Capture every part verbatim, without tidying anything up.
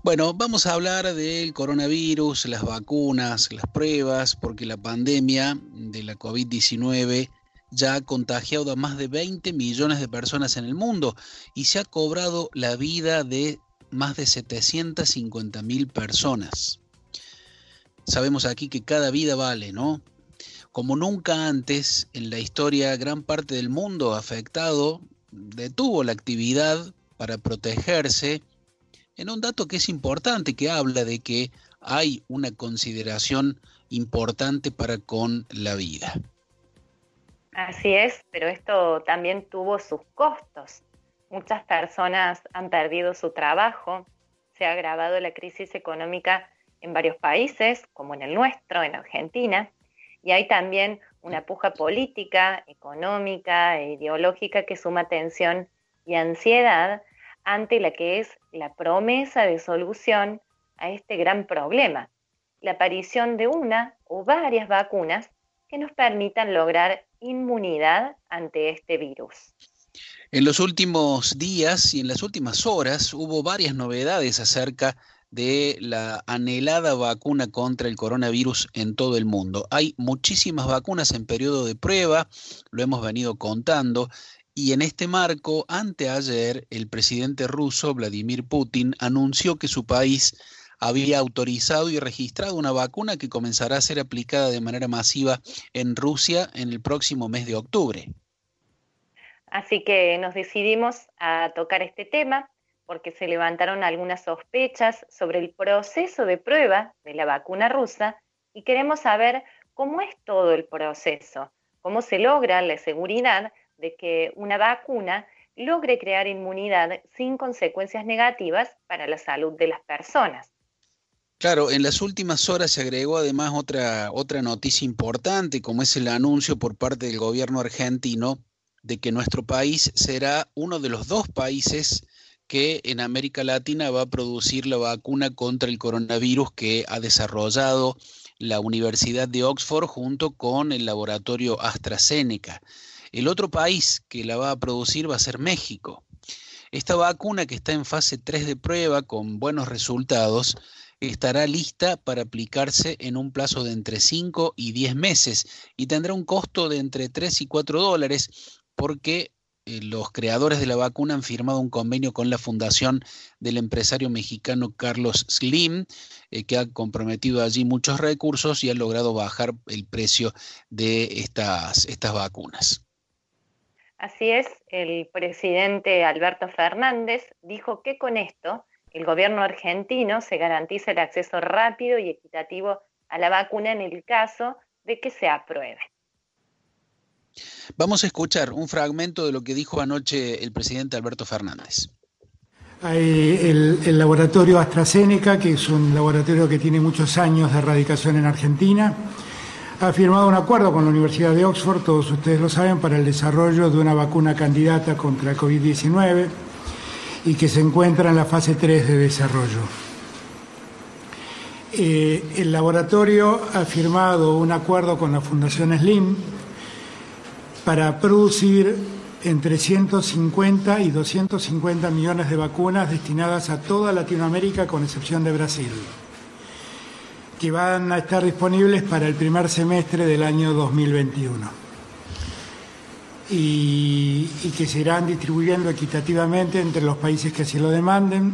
Bueno, vamos a hablar del coronavirus, las vacunas, las pruebas, porque la pandemia de la COVID diecinueve ya ha contagiado a más de veinte millones de personas en el mundo y se ha cobrado la vida de más de setecientas cincuenta mil personas. Sabemos aquí que cada vida vale, ¿no? Como nunca antes en la historia, gran parte del mundo afectado detuvo la actividad para protegerse en un dato que es importante, que habla de que hay una consideración importante para con la vida. Así es, pero esto también tuvo sus costos. Muchas personas han perdido su trabajo, se ha agravado la crisis económica en varios países, como en el nuestro, en Argentina, y hay también una puja política, económica e ideológica que suma tensión y ansiedad ante la que es la promesa de solución a este gran problema, la aparición de una o varias vacunas que nos permitan lograr inmunidad ante este virus. En los últimos días y en las últimas horas hubo varias novedades acerca de la anhelada vacuna contra el coronavirus en todo el mundo. Hay muchísimas vacunas en periodo de prueba, lo hemos venido contando, y en este marco, anteayer, el presidente ruso, Vladimir Putin, anunció que su país había autorizado y registrado una vacuna que comenzará a ser aplicada de manera masiva en Rusia en el próximo mes de octubre. Así que nos decidimos a tocar este tema porque se levantaron algunas sospechas sobre el proceso de prueba de la vacuna rusa y queremos saber cómo es todo el proceso, cómo se logra la seguridad de que una vacuna logre crear inmunidad sin consecuencias negativas para la salud de las personas. Claro, en las últimas horas se agregó además otra, otra noticia importante, como es el anuncio por parte del gobierno argentino de que nuestro país será uno de los dos países que en América Latina va a producir la vacuna contra el coronavirus que ha desarrollado la Universidad de Oxford junto con el laboratorio AstraZeneca. El otro país que la va a producir va a ser México. Esta vacuna, que está en fase tres de prueba con buenos resultados, estará lista para aplicarse en un plazo de entre cinco y diez meses y tendrá un costo de entre tres y cuatro dólares porque eh, los creadores de la vacuna han firmado un convenio con la fundación del empresario mexicano Carlos Slim, eh, que ha comprometido allí muchos recursos y ha logrado bajar el precio de estas, estas vacunas. Así es, el presidente Alberto Fernández dijo que con esto el gobierno argentino se garantiza el acceso rápido y equitativo a la vacuna en el caso de que se apruebe. Vamos a escuchar un fragmento de lo que dijo anoche el presidente Alberto Fernández. Hay el, el laboratorio AstraZeneca, que es un laboratorio que tiene muchos años de radicación en Argentina, ha firmado un acuerdo con la Universidad de Oxford, todos ustedes lo saben, para el desarrollo de una vacuna candidata contra el COVID diecinueve y que se encuentra en la fase tres de desarrollo. Eh, el laboratorio ha firmado un acuerdo con la Fundación Slim para producir entre ciento cincuenta y doscientos cincuenta millones de vacunas destinadas a toda Latinoamérica, con excepción de Brasil, que van a estar disponibles para el primer semestre del año dos mil veintiuno y, y que se irán distribuyendo equitativamente entre los países que así lo demanden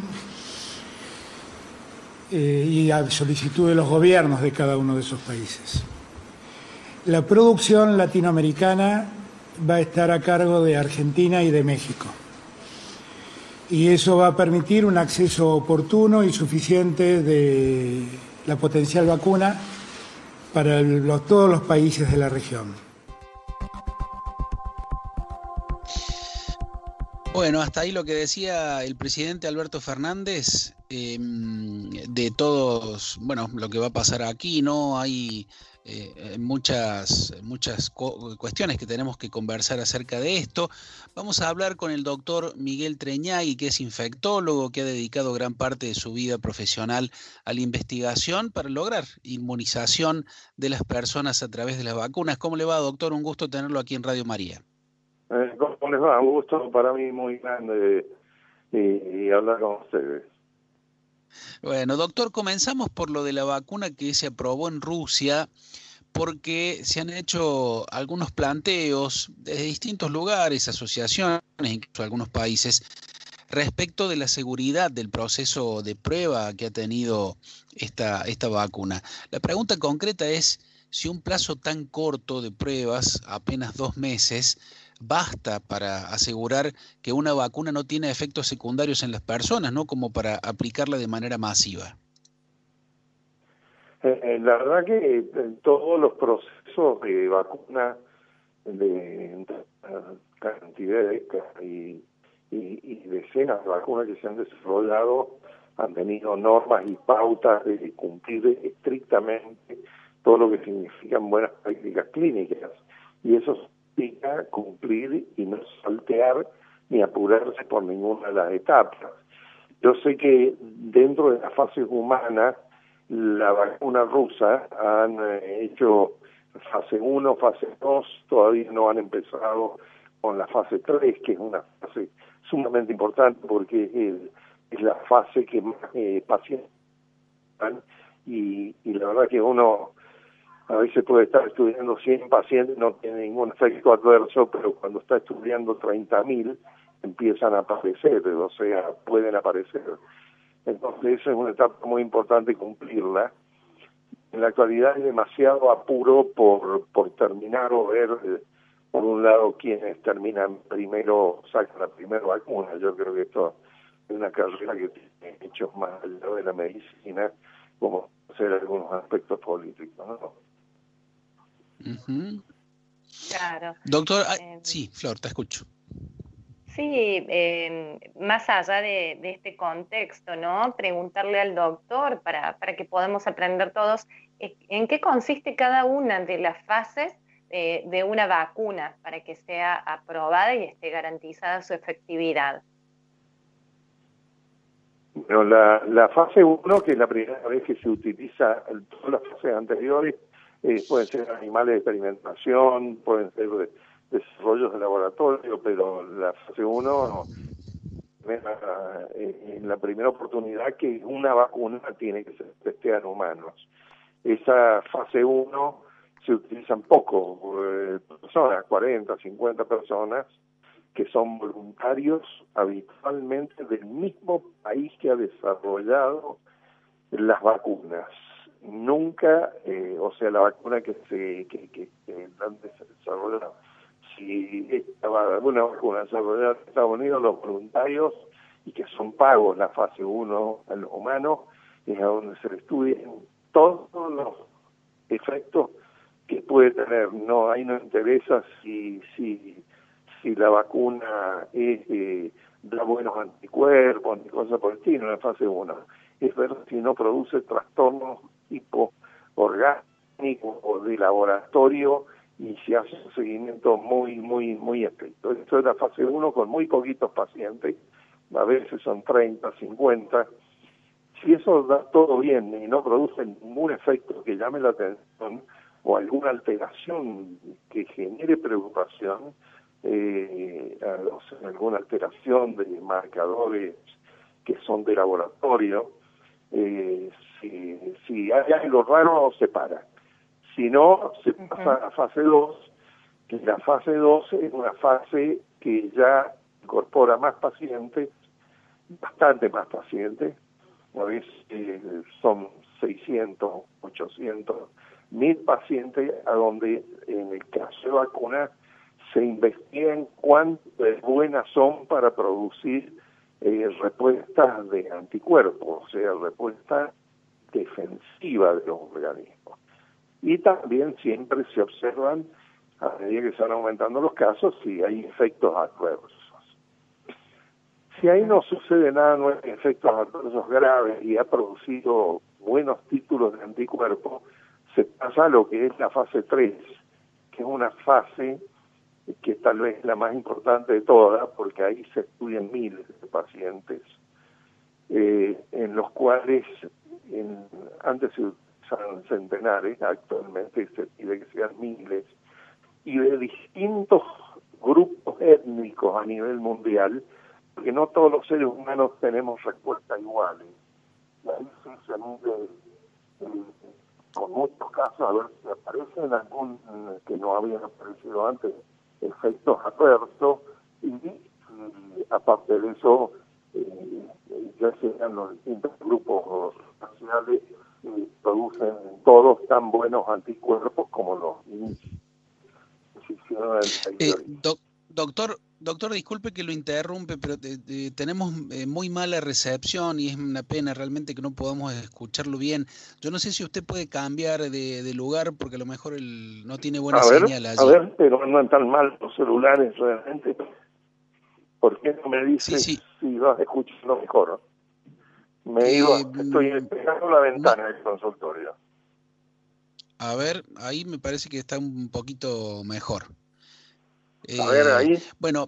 eh, y a solicitud de los gobiernos de cada uno de esos países. La producción latinoamericana va a estar a cargo de Argentina y de México, y eso va a permitir un acceso oportuno y suficiente de la potencial vacuna para los, todos los países de la región. Bueno, hasta ahí lo que decía el presidente Alberto Fernández, eh, de todos, bueno, lo que va a pasar aquí, ¿no? Hay eh, muchas, muchas cu- cuestiones que tenemos que conversar acerca de esto. Vamos a hablar con el doctor Miguel Treñagui, que es infectólogo, que ha dedicado gran parte de su vida profesional a la investigación para lograr inmunización de las personas a través de las vacunas. ¿Cómo le va, doctor? Un gusto tenerlo aquí en Radio María. Eh, ¿Cómo les va? Un gusto para mí muy grande y, y hablar con ustedes. Bueno, doctor, comenzamos por lo de la vacuna que se aprobó en Rusia, porque se han hecho algunos planteos desde distintos lugares, asociaciones, incluso algunos países, respecto de la seguridad del proceso de prueba que ha tenido esta, esta vacuna. La pregunta concreta es si un plazo tan corto de pruebas, apenas dos meses, basta para asegurar que una vacuna no tiene efectos secundarios en las personas, ¿no? Como para aplicarla de manera masiva. Eh, la verdad que en todos los procesos de vacuna, de, de cantidades y, y, y decenas de vacunas que se han desarrollado, han tenido normas y pautas de cumplir estrictamente todo lo que significan buenas prácticas clínicas. Y eso significa cumplir y no saltear ni apurarse por ninguna de las etapas. Yo sé que dentro de las fases humanas, la vacuna rusa han hecho fase uno, fase dos, todavía no han empezado con la fase tres, que es una fase sumamente importante porque es, el, es la fase que más eh, pacientes dan, y, y la verdad que uno a veces puede estar estudiando cien pacientes, no tiene ningún efecto adverso, pero cuando está estudiando treinta mil empiezan a aparecer, o sea, pueden aparecer. Entonces esa es una etapa muy importante cumplirla. En la actualidad hay demasiado apuro por, por terminar o ver, eh, por un lado, quienes terminan primero, sacan la primera vacuna. Yo creo que esto es una carrera que tiene hechos más allá de la medicina, como hacer algunos aspectos políticos, ¿no? Uh-huh. Claro. Doctor, ah, Eh, sí, Flor, te escucho. Sí, eh, más allá de, de este contexto, ¿no? Preguntarle al doctor para, para que podamos aprender todos eh, en qué consiste cada una de las fases eh, de una vacuna para que sea aprobada y esté garantizada su efectividad. Bueno, la, la fase uno, que es la primera vez que se utiliza, todas las fases anteriores eh, pueden ser animales de experimentación, pueden ser de, desarrollos de laboratorio, pero la fase uno, en la primera oportunidad que una vacuna tiene que ser testeada en humanos. Esa fase uno se utilizan poco, eh, personas, cuarenta, cincuenta personas, que son voluntarios habitualmente del mismo país que ha desarrollado las vacunas. Nunca, eh, o sea, la vacuna que se que, que, que han desarrollado, si estaba una vacuna desarrollada en Estados Unidos, los voluntarios, y que son pagos la fase uno a los humanos, es a donde se estudian todos los efectos que puede tener. No, ahí no interesa si si si la vacuna es, eh, da buenos anticuerpos ni cosas por el estilo en la fase uno. Es ver si no produce trastornos tipo orgánico o de laboratorio, y se hace un seguimiento muy, muy, muy estricto. Esto es la fase uno con muy poquitos pacientes, a veces son treinta, cincuenta. Si eso da todo bien y no produce ningún efecto que llame la atención o alguna alteración que genere preocupación, eh, o sea, alguna alteración de marcadores que son de laboratorio, eh, si, si hay algo raro se para. Si no, se pasa a la fase dos, que la fase dos es una fase que ya incorpora más pacientes, bastante más pacientes, a veces eh, son seiscientos, ochocientos, mil pacientes, a donde en el caso de vacunas se investigan cuánto de buenas son para producir eh, respuestas de anticuerpos, o sea, respuesta defensiva de los organismos. Y también siempre se observan, a medida que se van aumentando los casos, si hay efectos adversos. Si ahí no sucede nada, no hay efectos adversos graves y ha producido buenos títulos de anticuerpos, se pasa a lo que es la fase tres, que es una fase que tal vez es la más importante de todas, porque ahí se estudian miles de pacientes, eh, en los cuales en, antes se usaban centenares, actualmente se pide que sean miles, y de distintos grupos étnicos a nivel mundial, porque no todos los seres humanos tenemos respuestas iguales. ¿Vale? se mide eh, con muchos casos a ver si aparecen algún que no habían aparecido antes efectos adversos y, y aparte de eso eh, ya sean los distintos grupos raciales eh, producen todos tan buenos anticuerpos como los inicios. Eh, doc, doctor, doctor, disculpe que lo interrumpe, pero te, te, tenemos eh, muy mala recepción y es una pena realmente que no podamos escucharlo bien. Yo no sé si usted puede cambiar de, de lugar porque a lo mejor el, no tiene buena a ver, señal allí. A ver, pero no tan mal los celulares realmente. ¿Por qué no me dices sí, sí. si vas escuchando mejor? Me eh, iba, estoy pegando la ventana no. del consultorio. A ver, ahí me parece que está un poquito mejor. Eh, a ver, ahí. Bueno,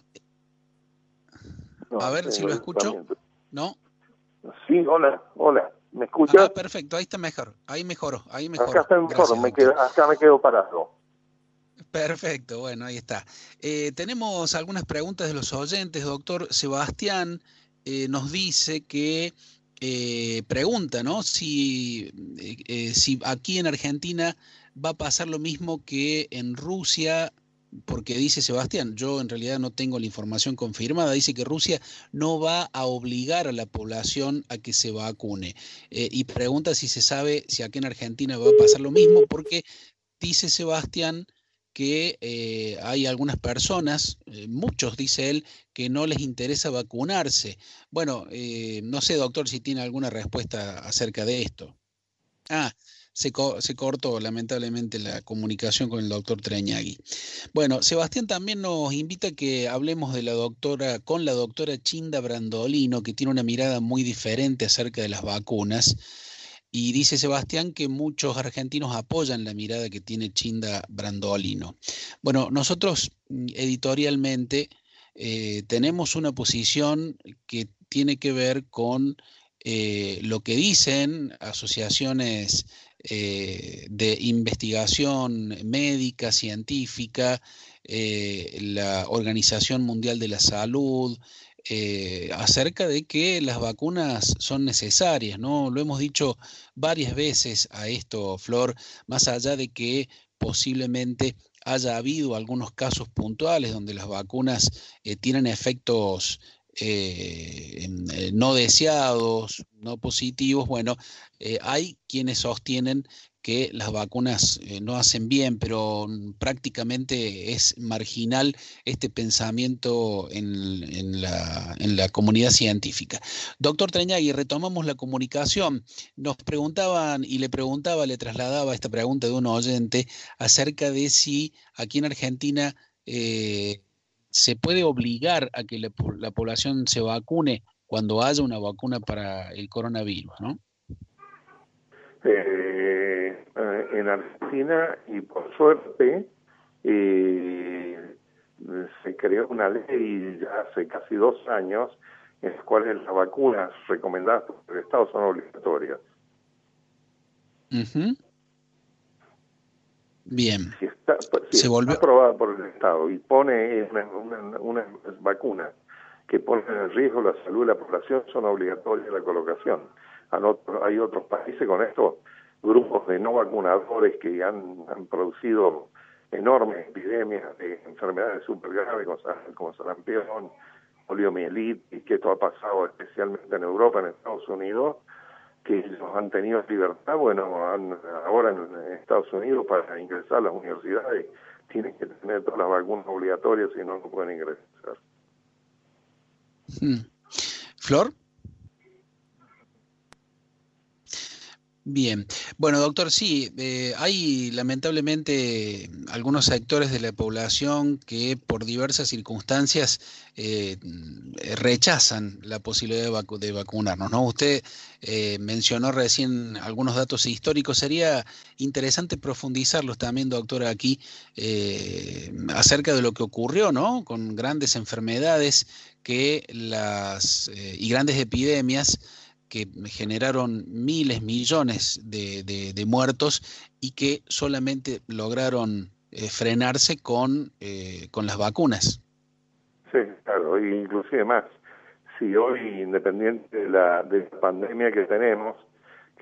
no, a ver si lo escucho. ¿No? Sí, hola, hola. ¿Me escuchas? Ah, perfecto, ahí está mejor. Ahí mejoró, ahí mejoró. Acá está mejor, Gracias, me quedo, acá me quedo parado. Perfecto, bueno, ahí está. Eh, tenemos algunas preguntas de los oyentes. Doctor Sebastián eh, nos dice que eh, pregunta, ¿no? Si, eh, eh, si aquí en Argentina va a pasar lo mismo que en Rusia, porque dice Sebastián, yo en realidad no tengo la información confirmada, dice que Rusia no va a obligar a la población a que se vacune. Eh, y pregunta si se sabe si aquí en Argentina va a pasar lo mismo, porque dice Sebastián que eh, hay algunas personas, eh, muchos, dice él, que no les interesa vacunarse. Bueno, eh, no sé, doctor, si tiene alguna respuesta acerca de esto. Ah, se, co se cortó lamentablemente la comunicación con el doctor Treñagui. Bueno, Sebastián también nos invita a que hablemos de la doctora, con la doctora Chinda Brandolino, que tiene una mirada muy diferente acerca de las vacunas. Y dice Sebastián que muchos argentinos apoyan la mirada que tiene Chinda Brandolino. Bueno, nosotros editorialmente eh, tenemos una posición que tiene que ver con eh, lo que dicen asociaciones eh, de investigación médica, científica, eh, la Organización Mundial de la Salud, Eh, acerca de que las vacunas son necesarias, ¿no? Lo hemos dicho varias veces a esto, Flor, más allá de que posiblemente haya habido algunos casos puntuales donde las vacunas eh, tienen efectos eh, eh, no deseados, no positivos. Bueno, eh, hay quienes sostienen que las vacunas eh, no hacen bien, pero prácticamente es marginal este pensamiento en, en, la, en la comunidad científica. Doctor Treñagui, retomamos la comunicación. Nos preguntaban y le preguntaba, le trasladaba esta pregunta de un oyente acerca de si aquí en Argentina eh, se puede obligar a que la, la población se vacune cuando haya una vacuna para el coronavirus, ¿no? Eh, en Argentina, y por suerte, eh, se creó una ley ya hace casi dos años en las cuales las vacunas recomendadas por el Estado son obligatorias. Uh-huh. Bien. Si está, si se está volvió... aprobada por el Estado y pone una, una, una vacuna que pone en riesgo la salud de la población, son obligatorias la colocación. Hay otros países con estos grupos de no vacunadores que han, han producido enormes epidemias de enfermedades súper graves como, como sarampión, poliomielitis, que esto ha pasado especialmente en Europa, en Estados Unidos, que ellos han tenido libertad. Bueno, han, ahora en Estados Unidos para ingresar a las universidades tienen que tener todas las vacunas obligatorias, si no, no pueden ingresar. Hmm. ¿Flor? Bien, bueno, doctor, sí, eh, hay lamentablemente algunos sectores de la población que por diversas circunstancias eh, rechazan la posibilidad de, vacu de vacunarnos, ¿no? Usted eh, mencionó recién algunos datos históricos, sería interesante profundizarlos también, doctor, aquí eh, acerca de lo que ocurrió, ¿no? Con grandes enfermedades que las eh, y grandes epidemias que generaron miles, millones de, de, de muertos y que solamente lograron eh, frenarse con, eh, con las vacunas. Sí, claro, inclusive más. Si hoy, independiente de la, de la pandemia que tenemos,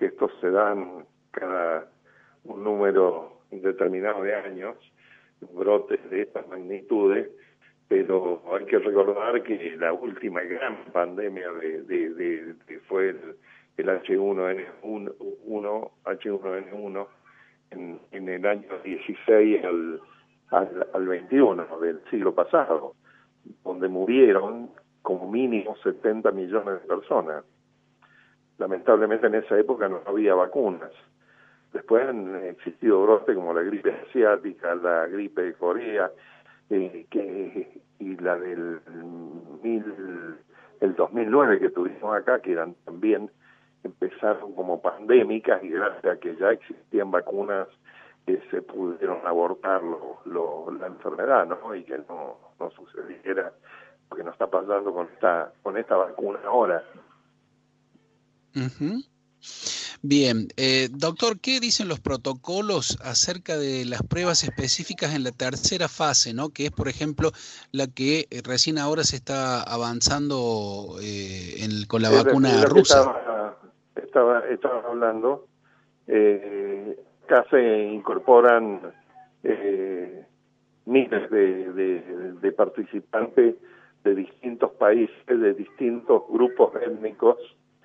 que estos se dan cada un número indeterminado de años, brotes de estas magnitudes, pero hay que recordar que la última gran pandemia de, de, de, de fue el, el H uno N uno, H uno N uno en, en el año dieciséis al, al, al veintiuno del siglo pasado, donde murieron como mínimo setenta millones de personas. Lamentablemente en esa época no había vacunas. Después han existido brotes como la gripe asiática, la gripe de Corea, eh, que, y la del mil, el dos mil nueve que tuvimos acá, que eran también, empezaron como pandémicas, y gracias a que ya existían vacunas, eh, se pudieron abortar lo, lo, la enfermedad, ¿no? Y que no, no sucediera lo que nos está pasando con esta, con esta vacuna ahora. Uh-huh. Bien, eh, doctor, ¿qué dicen los protocolos acerca de las pruebas específicas en la tercera fase, ¿no? Que es, por ejemplo, la que recién ahora se está avanzando eh, en, con la es vacuna de, de rusa. Estaba, estaba, estaba hablando, eh, acá se incorporan eh, miles de, de, de participantes de distintos países, de distintos grupos étnicos,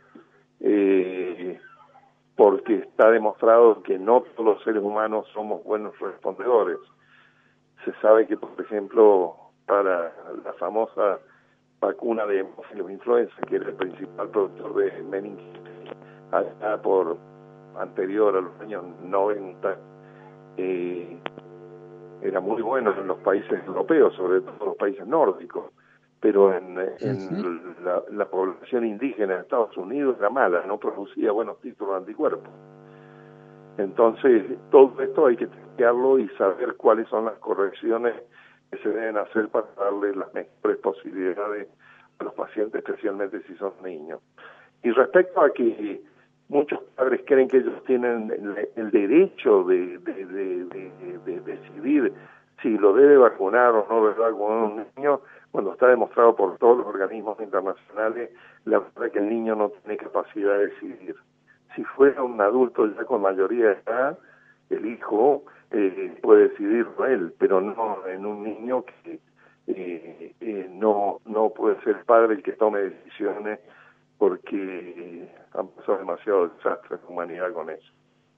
eh, porque está demostrado que no todos los seres humanos somos buenos respondedores. Se sabe que, por ejemplo, para la famosa vacuna de hemófilos influenza, que era el principal productor de meningitis, allá por anterior a los años noventa, eh, era muy bueno en los países europeos, sobre todo los países nórdicos, pero en, en uh-huh. la, la población indígena de Estados Unidos era mala, no producía buenos títulos de anticuerpos. Entonces, todo esto hay que testearlo y saber cuáles son las correcciones que se deben hacer para darle las mejores posibilidades a los pacientes, especialmente si son niños. Y respecto a que muchos padres creen que ellos tienen el, el derecho de, de, de, de, de decidir si lo debe vacunar o no debe vacunar un niño, cuando está demostrado por todos los organismos internacionales, la verdad es que el niño no tiene capacidad de decidir. Si fuera un adulto ya con mayoría de edad, el hijo eh, puede decidirlo él, pero no en un niño que eh, eh, no, no puede ser el padre el que tome decisiones, porque han pasado demasiado desastre en la humanidad con eso.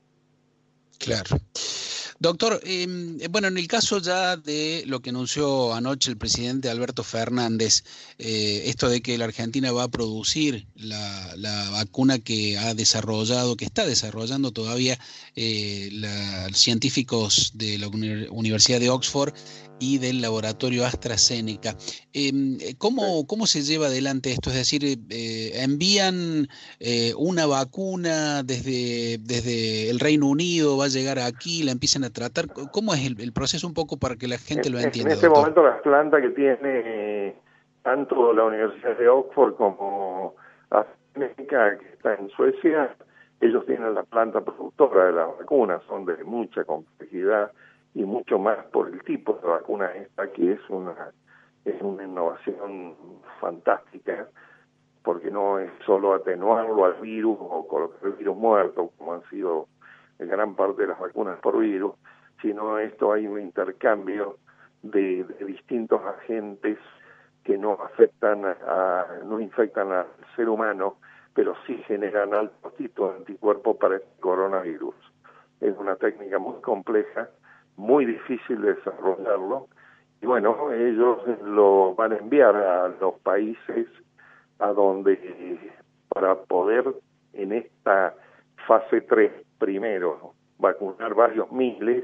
Claro. Doctor, eh, bueno, en el caso ya de lo que anunció anoche el presidente Alberto Fernández, eh, esto de que la Argentina va a producir la, la vacuna que ha desarrollado, que está desarrollando todavía eh, la, los científicos de la Uni- Universidad de Oxford y del laboratorio AstraZeneca. Eh, ¿cómo, ¿Cómo se lleva adelante esto? Es decir, eh, ¿envían eh, una vacuna desde, desde el Reino Unido, va a llegar aquí, la empiezan a tratar? ¿Cómo es el, el proceso un poco para que la gente en, lo entienda, En este doctor? momento la planta que tiene eh, tanto la Universidad de Oxford como AstraZeneca, que está en Suecia, ellos tienen la planta productora de las vacunas, son de mucha complejidad y mucho más por el tipo de vacuna esta, que es una es una innovación fantástica, porque no es solo atenuarlo al virus o colocar el virus muerto, como han sido en gran parte de las vacunas por virus, sino esto hay un intercambio de, de distintos agentes que no afectan a, a, no infectan al ser humano, pero sí generan altos tipos de anticuerpos para el coronavirus. Es una técnica muy compleja, muy difícil de desarrollarlo, y bueno, ellos lo van a enviar a los países a donde, para poder en esta fase tres primero vacunar varios miles,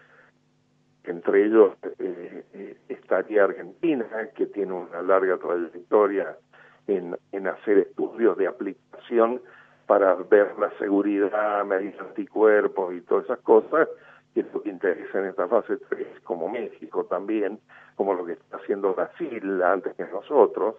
entre ellos eh, eh, estaría Argentina, que tiene una larga trayectoria en, en hacer estudios de aplicación para ver la seguridad, medir anticuerpos y todas esas cosas, que es lo que interesa en esta fase tres, como México también, como lo que está haciendo Brasil antes que nosotros,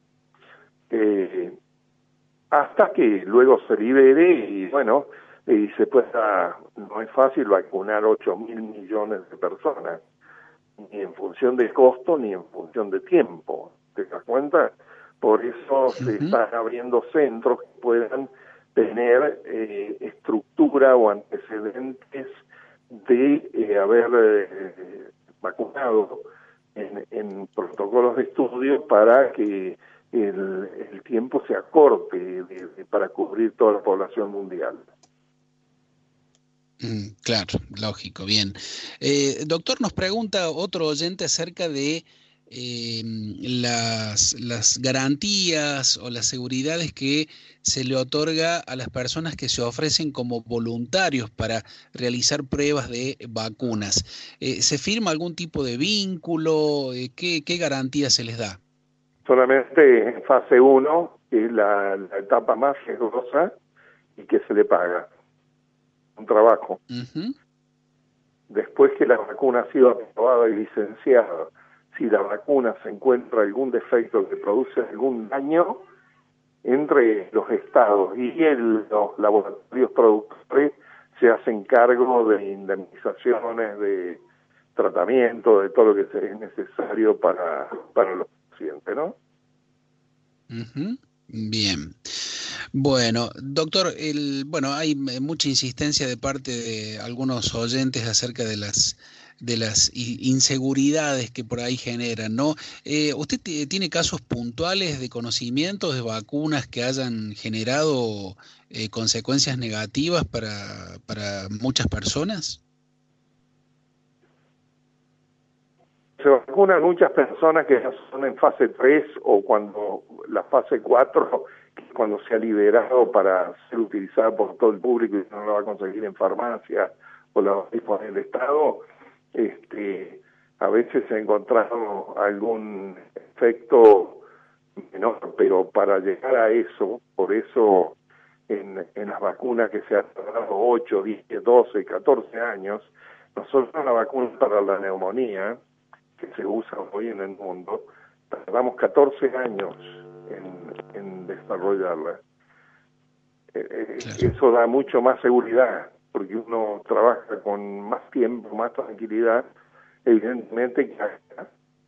eh, hasta que luego se libere y bueno, y se pueda, no es fácil vacunar ocho mil millones de personas, ni en función de costo ni en función de tiempo, ¿te das cuenta? Por eso uh-huh. se están abriendo centros que puedan tener eh, estructura o antecedentes de eh, haber eh, vacunado en, en protocolos de estudio para que el, el tiempo se acorte de, de, para cubrir toda la población mundial. Mm, claro, lógico, bien. Eh, doctor, nos pregunta otro oyente acerca de eh, las, las garantías o las seguridades que se le otorga a las personas que se ofrecen como voluntarios para realizar pruebas de vacunas. Eh, ¿Se firma algún tipo de vínculo? Eh, ¿qué, qué garantía se les da? Solamente en fase uno, que es la, la etapa más riesgosa y que se le paga un trabajo. Uh-huh. Después que la vacuna ha sido aprobada y licenciada, si la vacuna se encuentra algún defecto que produce algún daño, entre los estados y el, los laboratorios productores se hacen cargo de indemnizaciones, de tratamiento, de todo lo que es necesario para, para los pacientes, ¿no? Uh-huh. Bien. Bueno, doctor, el, bueno, hay mucha insistencia de parte de algunos oyentes acerca de las de las inseguridades que por ahí generan, ¿no? Eh, ¿Usted tiene casos puntuales de conocimientos de vacunas que hayan generado eh, consecuencias negativas para, para muchas personas? Se vacunan muchas personas que ya son en fase tres o cuando la fase cuatro, cuando se ha liberado para ser utilizada por todo el público y no lo va a conseguir en farmacia o la va a disponer el Estado, este, a veces se ha encontrado algún efecto menor, pero para llegar a eso, por eso en, en las vacunas que se han tardado ocho, diez, doce, catorce años, nosotros la vacuna para la neumonía, que se usa hoy en el mundo, tardamos catorce años en, en desarrollarla. Eh, claro. Eso da mucho más seguridad, porque uno trabaja con más tiempo, más tranquilidad. Evidentemente que acá,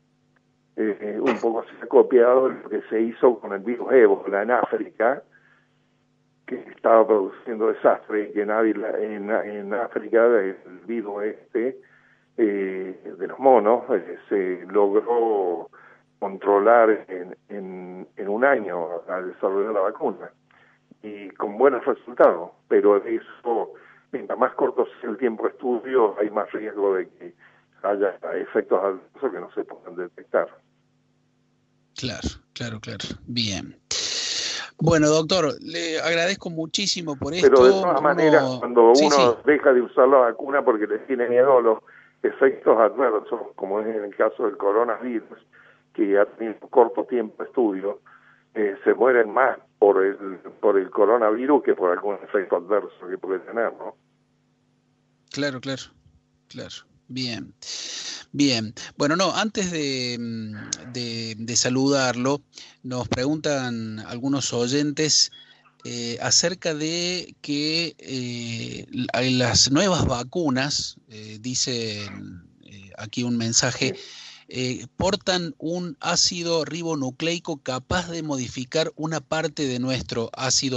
eh, un poco se ha copiado lo que se hizo con el virus ébola en África, que estaba produciendo desastre, que nadie en, en África el virus este eh, de los monos eh, se logró controlar en, en, en un año al desarrollar la vacuna y con buenos resultados, pero eso, mientras más corto sea el tiempo de estudio, hay más riesgo de que haya efectos adversos que no se puedan detectar. Claro, claro, claro. Bien. Bueno, doctor, le agradezco muchísimo por esto. Pero de todas uno... maneras, cuando sí, uno sí. deja de usar la vacuna porque le tiene miedo a los efectos adversos, como es en el caso del coronavirus, que ha tenido corto tiempo de estudio, eh, se mueren más por el por el coronavirus que por algún efecto adverso que puede tener, ¿no? Claro, claro, claro. Bien. Bien, bueno, no, antes de, de, de saludarlo, nos preguntan algunos oyentes eh, acerca de que eh, las nuevas vacunas, eh, dice eh, aquí un mensaje, eh, portan un ácido ribonucleico capaz de modificar una parte de nuestro ácido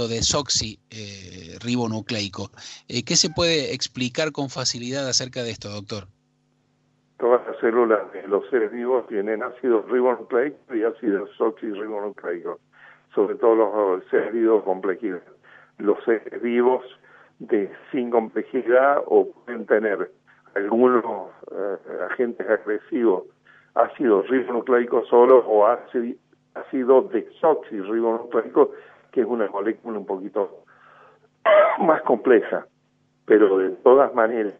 desoxirribonucleico. Eh, ¿Qué se puede explicar con facilidad acerca de esto, doctor? Todas las células de los seres vivos tienen ácido ribonucleico y ácido desoxirribonucleico, sobre todo los seres vivos con complejidad. Los seres vivos de sin complejidad o pueden tener algunos eh, agentes agresivos, ácido ribonucleico solo o ácido, ácido desoxirribonucleico, que es una molécula un poquito más compleja, pero de todas maneras,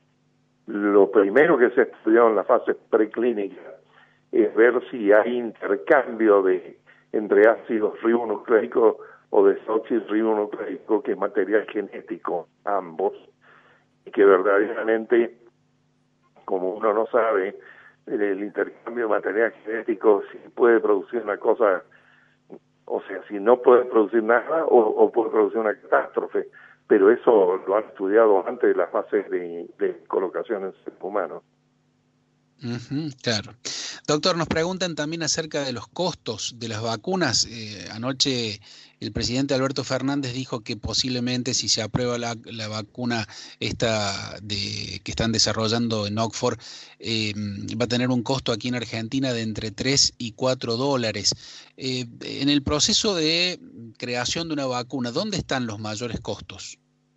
lo primero que se estudió en la fase preclínica es ver si hay intercambio de entre ácidos ribonucleicos o desoxirribonucleico, que es material genético, ambos, y que verdaderamente, como uno no sabe, el intercambio de material genético si puede producir una cosa, o sea, si no puede producir nada o, o puede producir una catástrofe. Pero eso lo han estudiado antes de las fases de, de colocación en seres humanos. Uh-huh, claro. Doctor, nos preguntan también acerca de los costos de las vacunas. Eh, anoche el presidente Alberto Fernández dijo que posiblemente si se aprueba la, la vacuna esta de, que están desarrollando en Oxford, eh, va a tener un costo aquí en Argentina de entre tres y cuatro dólares. Eh, en el proceso de creación de una vacuna, ¿dónde están los mayores costos?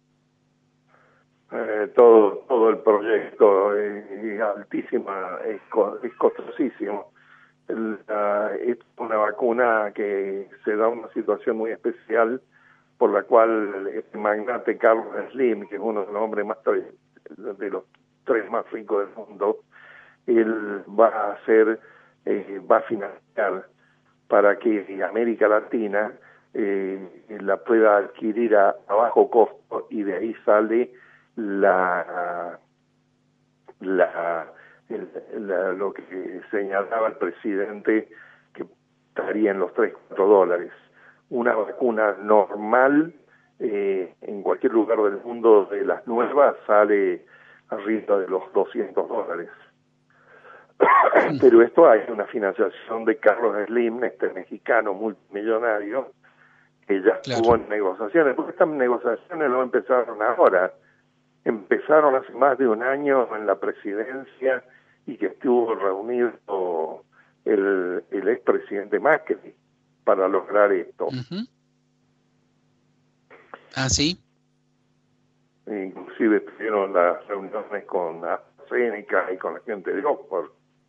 Eh, todo todo el proyecto es, es altísima, es, es costosísimo. La, es una vacuna que se da una situación muy especial por la cual este magnate Carlos Slim, que es uno de los hombres más de los tres más ricos del mundo, él va a hacer, eh, va a financiar para que América Latina eh, la pueda adquirir a, a bajo costo, y de ahí sale la, la, el, la lo que señalaba el presidente, que estaría en los tres, cuatro dólares. Una vacuna normal eh, en cualquier lugar del mundo de las nuevas sale arriba de los doscientos dólares. Pero esto hay una financiación de Carlos Slim, este mexicano multimillonario, que ya estuvo claro. en negociaciones, porque estas negociaciones no empezaron ahora, empezaron hace más de un año en la presidencia, y que estuvo reunido el, el expresidente Macri para lograr esto. Uh-huh. ¿Ah, sí? Inclusive tuvieron las reuniones con AstraZeneca y con la gente de Oxford.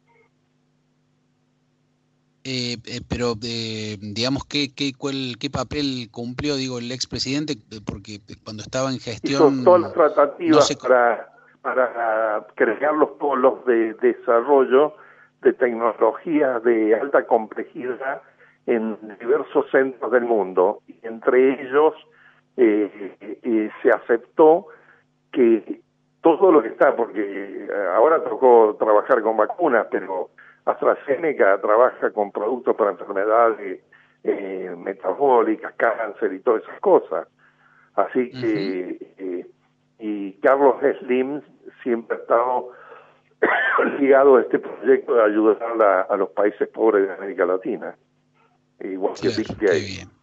Eh, eh, pero eh, digamos ¿qué, qué, cuál, qué papel cumplió, digo, el expresidente, porque cuando estaba en gestión hizo todas las tratativas no se... para para crear los polos de desarrollo de tecnología de alta complejidad en diversos centros del mundo, y entre ellos eh, eh, se aceptó que todo lo que está, porque ahora tocó trabajar con vacunas, pero AstraZeneca trabaja con productos para enfermedades eh, metabólicas, cáncer y todas esas cosas. Así que, uh-huh. eh, y Carlos Slim siempre ha estado ligado a este proyecto de ayudar a, a los países pobres de América Latina, igual que claro, Bill Gates.